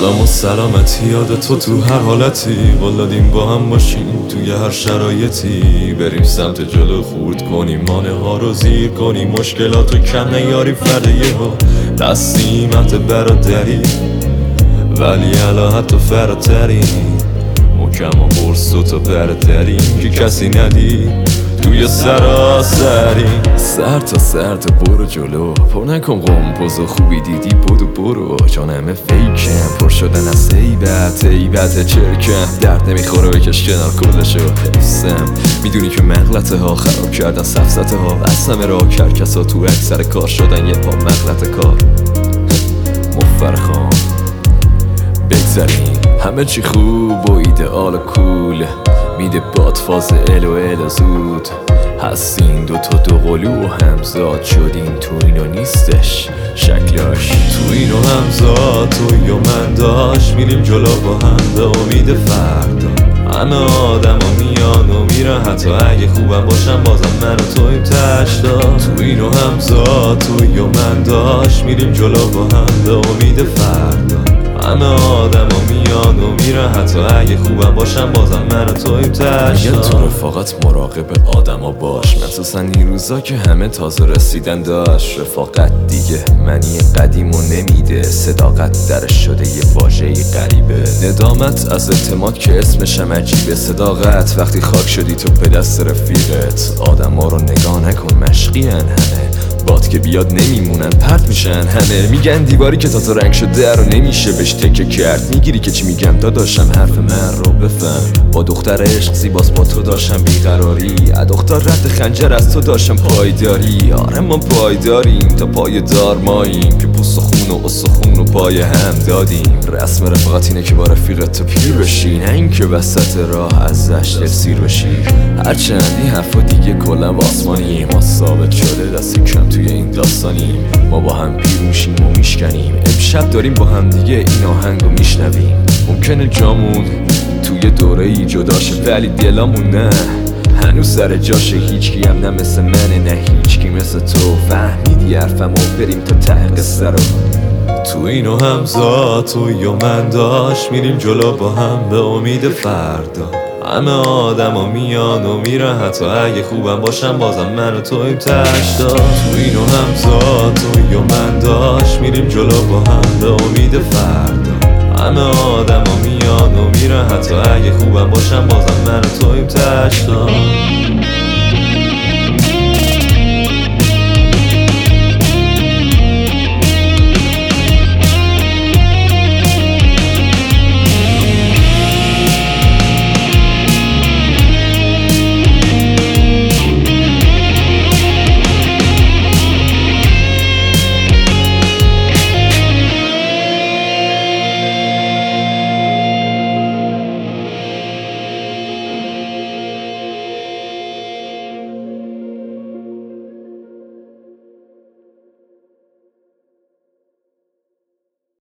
سلام و سلامتی یاد تو هر حالتی، قول دادیم با هم باشیم توی هر شرایطی. بریم سمت جلو، خورد کنیم مانه ها رو زیر کنیم، مشکلات رو کم نیاریم فرد یهو دستیمت برادری، ولی الان حتی فراتریم، محکم و قرص و تا برادریم که کسی ندید توی سراسری. سر تا سر تا برو جلو، پر نکن قمپوز و خوبی دیدی بدو برو، چون همه فیکم پر شدن از عیبت چرکم، درد نمیخوره بکش کنار کلشو حفظم. میدونی که مغلطه ها خراب کردن سفزته ها، بستم راه کرکسا تو اکثر کار شدن یه پا مغلطه کار. مفرخان بگذاریم همه چی خوب و ایدئال و کول، میده باد فاز ال زود. هستین دو قلو و همزاد شدین، تو اینو نیستش شکلاش، تو اینو همزاد توی و من داشت. میریم جلو با هم به امید فردا، همه آدم ها میان و میرن، حتی اگه خوبم باشم بازم من و تویم تشتا. تو اینو همزاد توی و من داشت، میریم جلو با هم به امید فردا، همه آدم ها میان و میرن، حتی اگه خوبم باشم بازم من و تویم تشتا. میگن تو رفاقت مراقب آدم ها باش، مخصوصا این روزا که همه تازه رسیدن داشت. رفاقت دیگه منی قدیم و نمیده، صداقت درش شده یه واژه‌ای غریبه. ندامت از اعتماد که اسمشم عجیبه، صداقت وقتی خاک شدی تو به دست رفیقت. آدم ها رو نگاه نکن مشقین همه، باد که بیاد نمیمونن پرت میشن همه. میگن دیواری که تازه رنگ شده رو نمیشه بهش تکه کرد، میگیری که چی میگم داداشم حرف من رو بفهم. با دختر عشق زیباست با تو داشتم بیقراری، دختر رد خنجر از تو داشتم پایداری. آره ما پایداریم تا پای دار ماییم، که پوست و خون و استخون و پای هم دادیم. رسم رفاقت اینه که با رفیقت تو پیر بشی، نه این که وسط راه ازش دلسیر بشی. هرچند این حرفا دیگه کلا آسمانی، ما ثابت شده دستی کم توی این داستانیم. ما با هم پیروشیم و میشکنیم، امشب داریم با هم دیگه این آهنگو میشنویم. ممکنه جامون توی دوره ای جداشه، ولی دلامون نه، هنوز سر جاشه. هیچکی هم نه مثل منه، نه هیچکی مثل تو. فهمیدی حرفمو؟ بریم تا ته قصه رو. تو اینو همزاد توی و من داشت، میریم جلو با هم به امید فردا، همه آدم ها میان و میرن، حتی اگه خوبم باشم بازم من و تویم تشتا. تو اینو همزاد توی و من داشت، میریم جلو با هم به امید فردا، همه آدم ها میان و میرن، حتی اگه خوبم باشم بازم من و تویم تشتا.